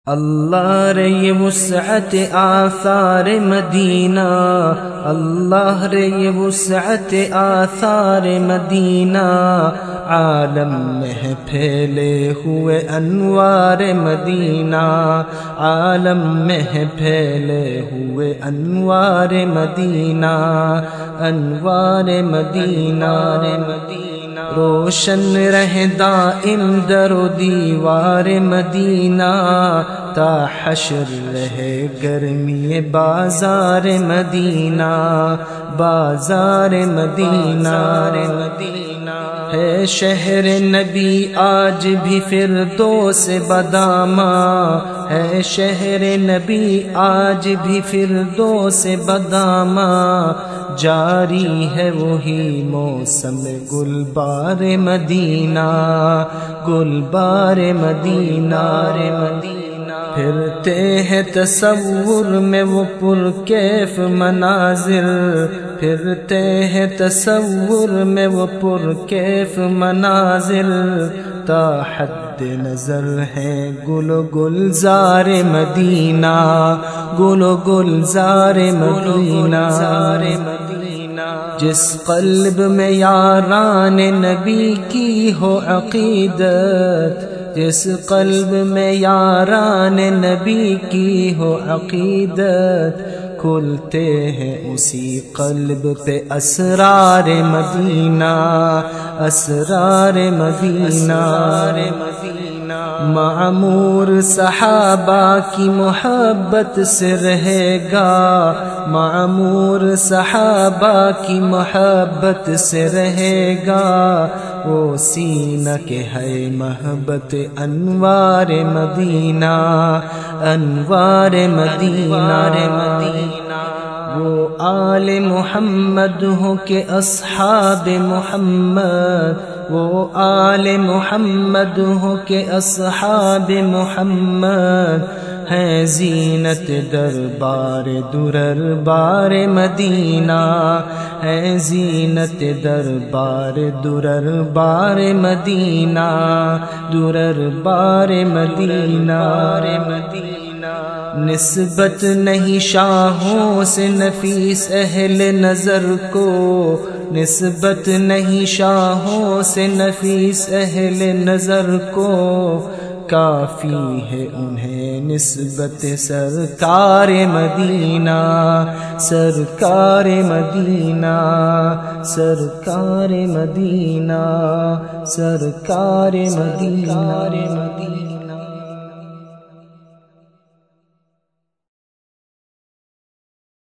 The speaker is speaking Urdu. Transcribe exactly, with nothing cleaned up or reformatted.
اللہ رے یہ وسعت آثار مدینہ، اللہ رے یہ وسعت آثار مدینہ، عالم میں ہے پھیلے ہوئے انوار مدینہ، عالم میں ہے پھیلے ہوئے انوار مدینہ، انوار مدینہ روشن رہے دائم در و دیوار مدینہ، تا حشر رہے گرمی بازار مدینہ، بازار مدینہ ہے شہر نبی آج بھی فردوس بدامہ، ہے شہر نبی آج بھی فردوس بدامہ، جاری ہے وہی موسم گلبار مدینہ، گلبار مدینہ پھرتے ہیں تصور میں وہ پرکیف مناظر، پھرتے ہیں تصور میں وہ پرکیف مناظر، تا حد نظر ہے گل و گلزار مدینہ، گل و گلزار مدینہ، جس قلب میں یاران نبی کی ہو عقیدت، جس قلب میں یاران نبی کی ہو عقیدت، کھلتے ہیں اسی قلب پہ اسرار مدینہ، اسرار مدینہ معمور صحابہ کی محبت سے رہے گا، معمور صحابہ کی محبت سے رہے گا، وہ سینہ کے ہے محبت انوار مدینہ، انوار مدینہ وہ آل محمد ہو کہ اصحاب محمد، وہ آل محمد ہو کہ اصحاب محمد، ہے زینت دربار درر بار مدینہ، ہے زینت دربار درر بار مدینہ، درر بار مدینہ نسبت نہیں شاہوں سے نفیس اہل نظر کو، نسبت نہیں شاہوں سے نفیس اہل نظر کو، کافی ہے انہیں نسبت سرکار مدینہ، سرکار مدینہ، سرکار مدینہ، سرکار مدینہ